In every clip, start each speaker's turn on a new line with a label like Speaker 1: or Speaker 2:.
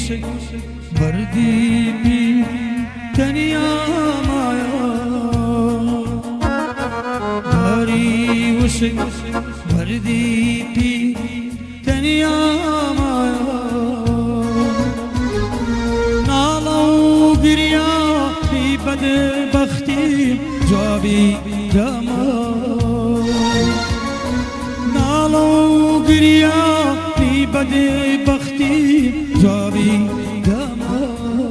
Speaker 1: وشك بردي بي تنيا مايا داري وشك بردي بي تنيا مايا نالو قريا في بد بختي جوابي دما نالو قريا في بد بختي جوابي دما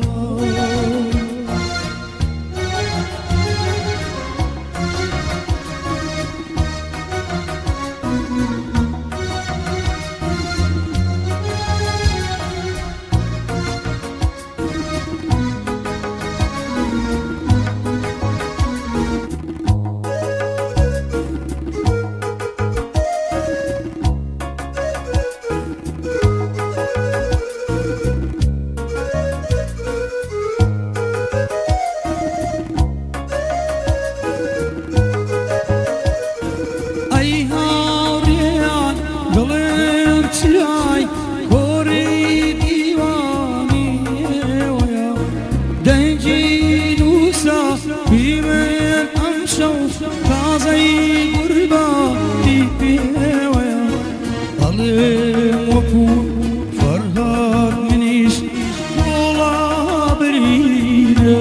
Speaker 1: چای کوری دیوانی ویا دنجی نوسا بیمن امشو تازی قربا دیپی ویا علم وکو فرهاد منیش مولا برینه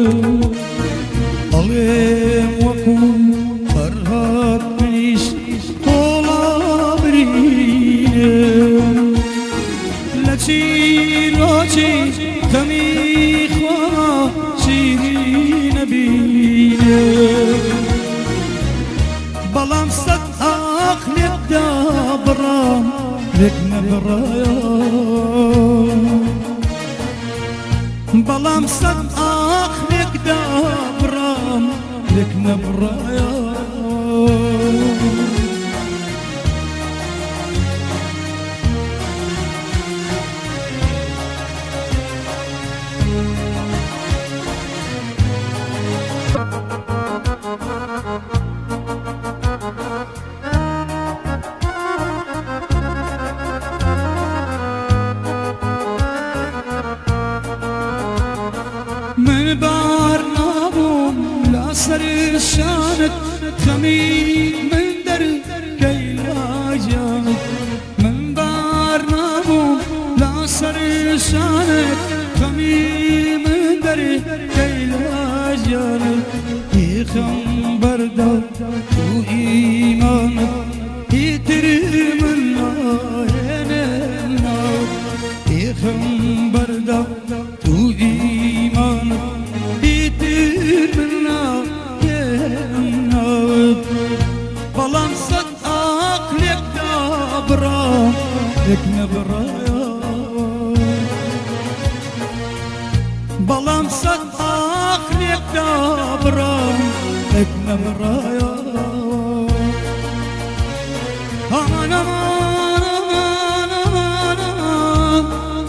Speaker 1: علم وکو فرهاد منیش مولا برینه لچی لوچی کمی خوا شیری نبینه بلام صد اخلق دابرام لك نبرايا بلام صد اخلق دابرام لك نبرايا من بار نابوم لا سر شانت خمي من در كيلاجانت من بار نابوم لا سر شانت خمي من در كيلاجانت يخم بردا تو إيمانت يترم النار يخم بردا تو إيمانت بلان صد أقلق دابرام لك نبرايا بلان صد أقلق دابرام لك نبرايا أمان أمان أمان أمان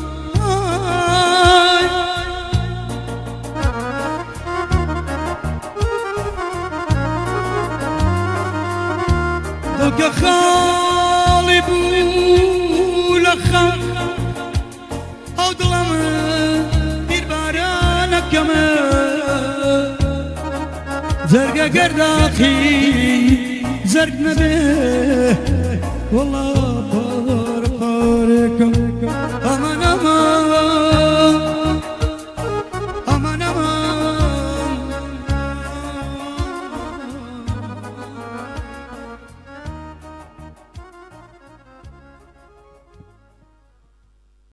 Speaker 1: دلك خالي بولخم او دلم دير بارانك كما زرقا قرداخي زرق نبيه والله